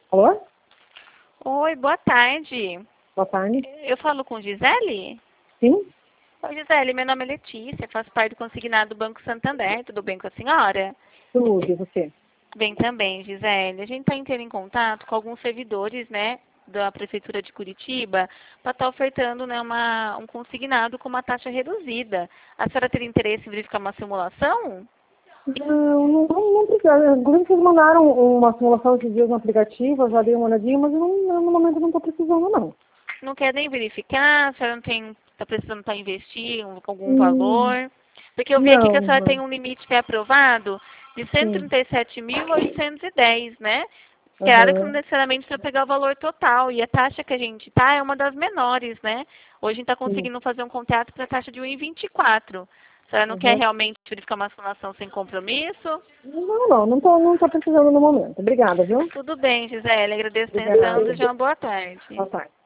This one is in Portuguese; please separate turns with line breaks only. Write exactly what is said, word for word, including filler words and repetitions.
Alô?
Oi, boa tarde.
Boa tarde.
Eu falo com Gisele?
Sim?
Oi, Gisele, meu nome é Letícia, faço parte do consignado do Banco Santander. Tudo bem com a senhora?
Tudo, e você?
Bem também, Gisele. A gente está entrando em contato com alguns servidores, né, da Prefeitura de Curitiba, para estar ofertando, né, uma, um consignado com uma taxa reduzida. A senhora teria interesse em verificar uma simulação?
Não, não, não, não precisa. Inclusive, vocês mandaram uma simulação esses dias no aplicativo, eu já dei uma olhadinha, mas eu não, no momento eu não estou precisando, não.
Não quer nem verificar? A senhora não tem, está precisando para investir um- algum
Hum,
valor? Porque eu vi aqui que a
não,
senhora tem
não.
um limite que é aprovado de cento e
Sim.
trinta e sete mil oitocentos e dez, né? Claro que não
Aham.
necessariamente para pegar o valor total. E a taxa que a gente tá é uma das menores, né? Hoje a gente está
Sim.
conseguindo fazer um contrato para a taxa de um vírgula vinte e quatro. A senhora não quer
Aham.
realmente verificar uma simulação sem compromisso?
Não, não, não tô, não tô precisando no momento. Obrigada, viu?
Tudo bem, Gisele. Agradeço a atenção.
Obrigada.
Desejo uma boa tarde.
Boa tarde.